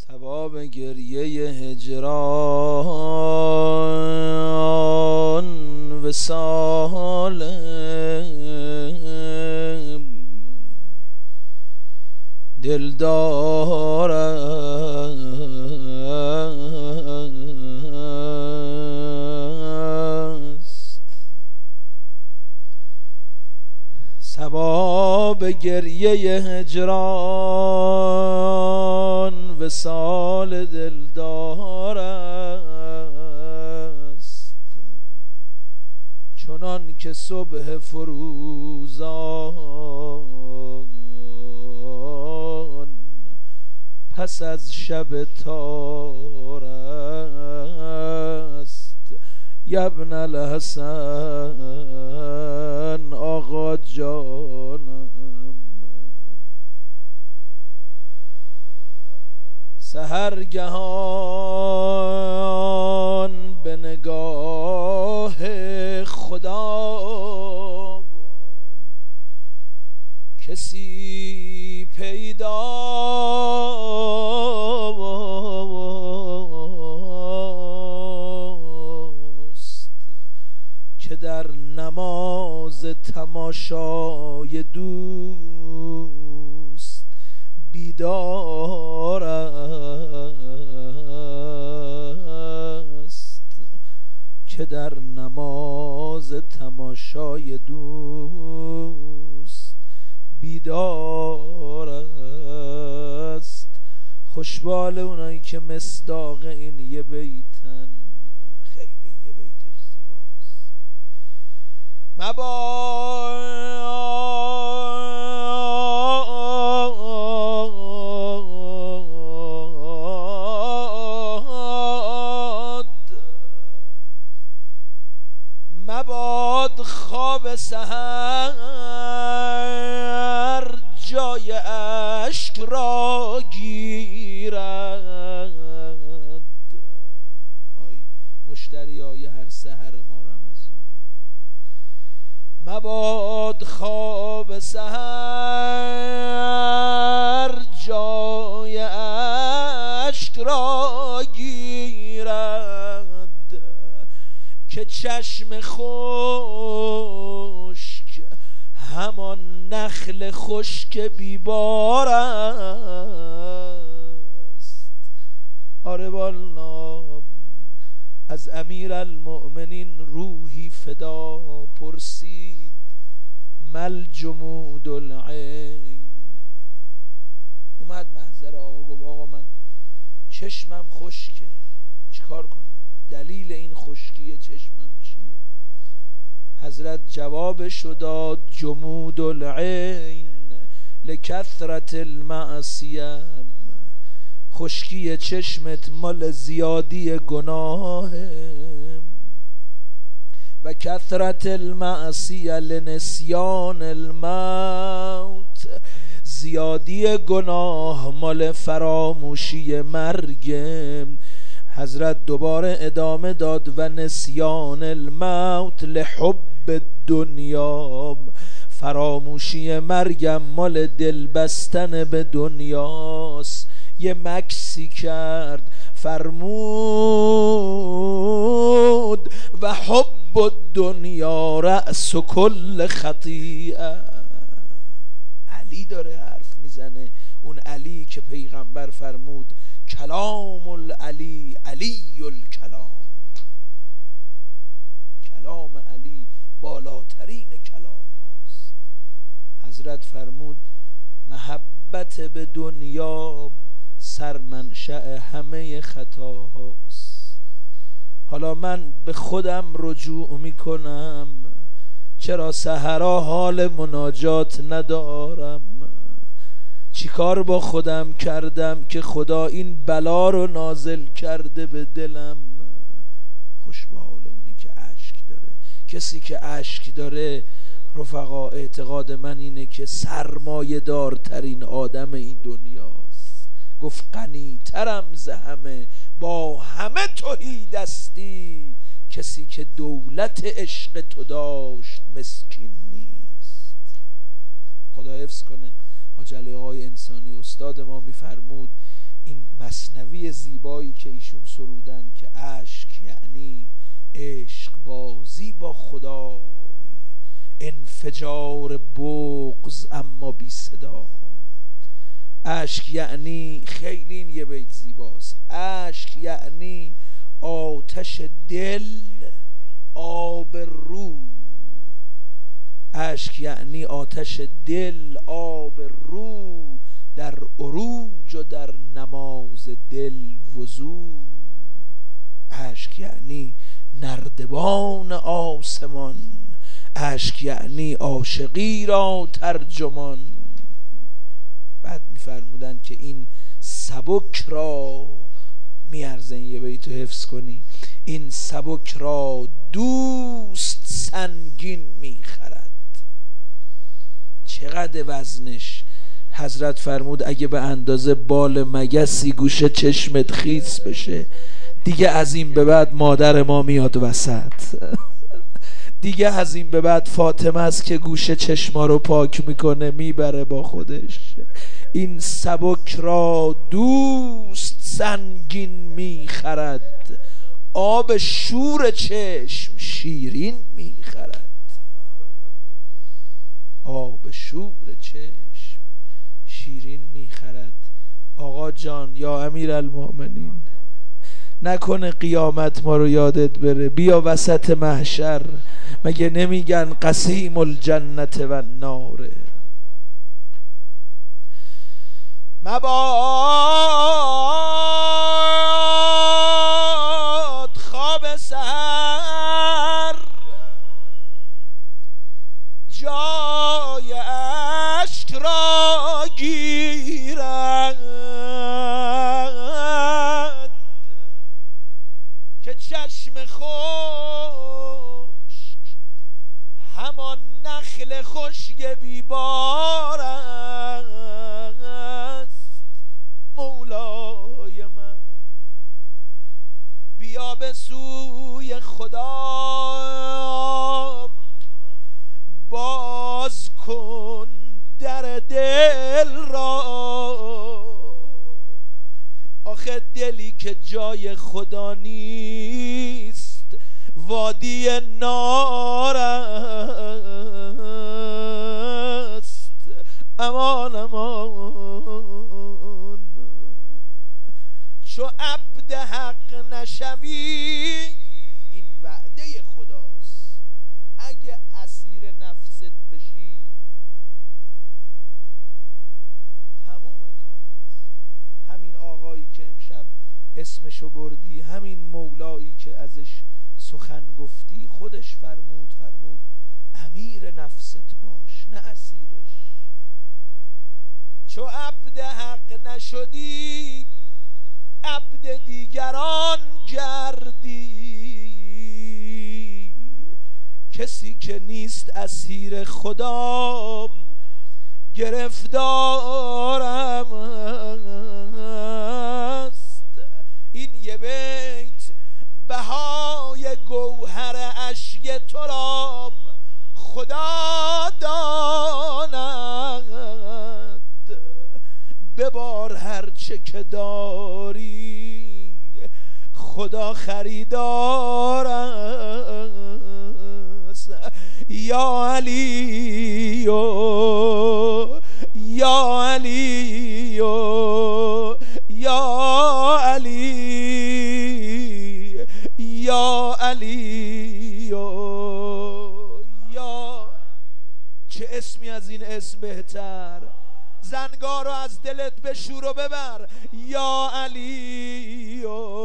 ثواب گریه هجران وصال دلدار است. ثواب گریه هجران وصال دلدار است، چنان که صبح فروزان پس از شب تار است. یبن الحسن آقا جانم، سحرگهان به نگاه خدا کسی پیداست که در نماز تماشای دوست بیدار است، که در نماز تماشای دوست بیدار است. خوشبال اونایی که مصداق این یه بیتن، خیلی یه بیتش زیباست. مباد خواب سحر جای اشک را گیرد. آی مشتری های هر سحر ما رمضان، مباد خواب سحر جای اشک را گیرد، که چشم خشک همان نخل خشک بیبار است. آره والا از امیر المؤمنین روحی فدا پرسید مل جمود العین. اومد محضر آقا گفت آقا من چشمم خشکه، چیکار کنم؟ دلیل این خشکی چشمم چیه؟ حضرت جوابشو داد جمود العین لکثرت المعصیه. خشکی چشمت مال زیادی گناهه، و کثرت المعصیه لنسیان الموت. زیادی گناه مال فراموشی مرگه. حضرت دوباره ادامه داد و نسیان الموت لحب الدنیا. فراموشی مرگم مال دل بستن به دنیاست. یه مکسی کرد فرمود و حب الدنیا رأس کل خطیئه. علی داره حرف میزنه، اون علی که پیغمبر فرمود کلام العلی علی الکلام. کلام علی بالاترین کلام هاست. حضرت فرمود محبت به دنیا سرمنشأ همه خطاهاست. حالا من به خودم رجوع میکنم، چرا سحرا حال مناجات ندارم؟ چیکار با خودم کردم که خدا این بلا رو نازل کرده به دلم؟ خوش به حال اونی که اشک داره. کسی که اشک داره رفقا اعتقاد من اینه که سرمایه دارترین آدم این دنیاست. گفت غنی ترم ز همه، با همه تهی دستی، کسی که دولت عشق تو داشت مسکین نیست. خدا حفظ کنه. حاج علی آقای انسانی استاد ما میفرمود این مثنوی زیبایی که ایشون سرودن که اشک یعنی عشق بازی با خدای، انفجار بغض اما بی صدا. اشک یعنی، خیلی این یه بیت زیباست، اشک یعنی آتش دل آب رو. اشک یعنی آتش دل آب رو، در عروج و در نماز دل وضو. اشک یعنی نردبان آسمان، اشک یعنی عاشقی را ترجمان. بعد میفرمودن که این سبک را، میارزن یه بیتو حفظ کنی، این سبک را دوست سنگین میخرد. چقدر وزنش؟ حضرت فرمود اگه به اندازه بال مگسی گوشه چشمت خیس بشه، دیگه از این به بعد مادر ما میاد وسط. دیگه از این به بعد فاطمه است که گوشه چشما رو پاک میکنه میبره با خودش. این سبک را دوست سنگین میخرد، آب شور چشم شیرین میخرد. آب شور چشم شیرین میخرد. آقا جان، یا امیر المؤمنین، نکنه قیامت ما رو یادت بره، بیا وسط محشر. مگه نمیگن قسیم الجنت و النار؟ مباد خواب سحر جای اشک را گیرد، که چشم خشک همان نخل خشک بیبار است. مولای من بیا به سوی خدا، باز کن در دل را. آخه دلی که جای خدا نیست وادی نار است. امان امان، چو عبد حق نشوی، این وعده خداست، اگه اسیر نفست بشی تموم کارت. همین آقایی که امشب اسمشو بردی، همین مولایی که ازش سخن گفتی، خودش فرمود امیر نفست باش نه اسیرش. چو عبد حق نشدی عبد دیگران گردی. کسی که نیست اسیر خدا گرفتارم است. این یه بیت بهای گوهر اشک تو را خدا داند. ببار هرچه که داری خدا خریدار است. یا علی یا علی یا علی یا علی یا. چه اسمی از این اسم بهتر؟ زنگار رو از دلت بشور و ببر. یا علی